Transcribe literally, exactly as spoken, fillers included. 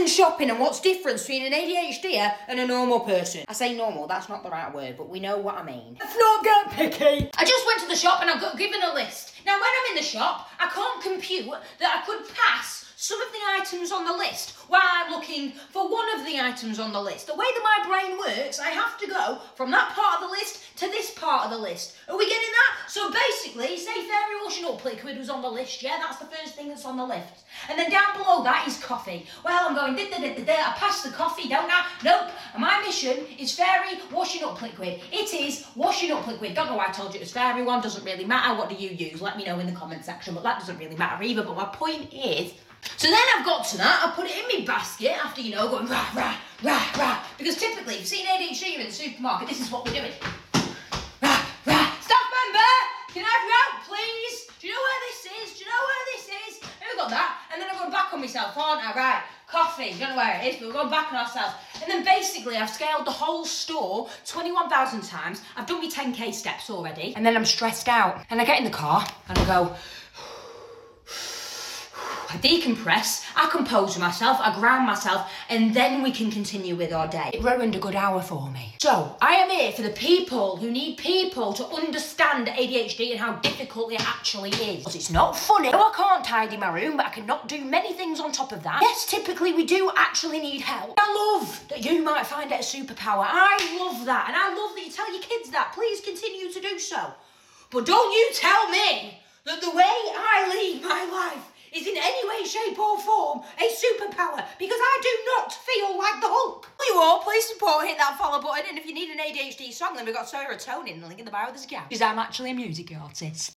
and shopping and what's different between an A D H D and a normal person. I say normal, that's not the right word, but we know what I mean. Let's not get picky. I just went to the shop and I got given a list. Now, when I'm in the shop, I can't compute that I could pass some of the items on the list while I'm looking for one of the items on the list. The way that my brain works, I have to go from that part of the list to this part of the list. Are we getting that? So basically, say fairy washing up liquid was on the list, yeah? That's the first thing that's on the list. And then down below that is coffee. Well, I'm going, da da da da da, I pass the coffee, don't I? Nope. And my mission is fairy washing up liquid. It is washing up liquid. Don't know why I told you it was fairy one, doesn't really matter. What do you use? Let me know in the comment section, but that doesn't really matter either. But my point is, so then I've got to that, I put it in my basket after, you know, going rah, rah, rah, rah. Because typically, if you've seen A D H D in the supermarket, this is what we're doing. Rah, rah. Staff member, can I have you out, please? Do you know where this is? Do you know where this is? And we've got that, and then I'm going back on myself, aren't I? Right, coffee, don't know where it is, but we're going back on ourselves. And then basically, I've scaled the whole store twenty-one thousand times. I've done my ten K steps already, and then I'm stressed out. And I get in the car, and I go, I decompress, I compose myself, I ground myself, and then we can continue with our day. It ruined a good hour for me. So, I am here for the people who need people to understand A D H D and how difficult it actually is. Because it's not funny. No, I can't tidy my room, but I cannot do many things on top of that. Yes, typically we do actually need help. I love that you might find it a superpower. I love that, and I love that you tell your kids that. Please continue to do so. But don't you tell me that the way I lead my life is in any way, shape or form a superpower, because I do not feel like the Hulk. Will you all please support, hit that follow button, and if you need an A D H D song, then we've got Serotonin, the link in the bio, there's a gap, because I'm actually a music artist.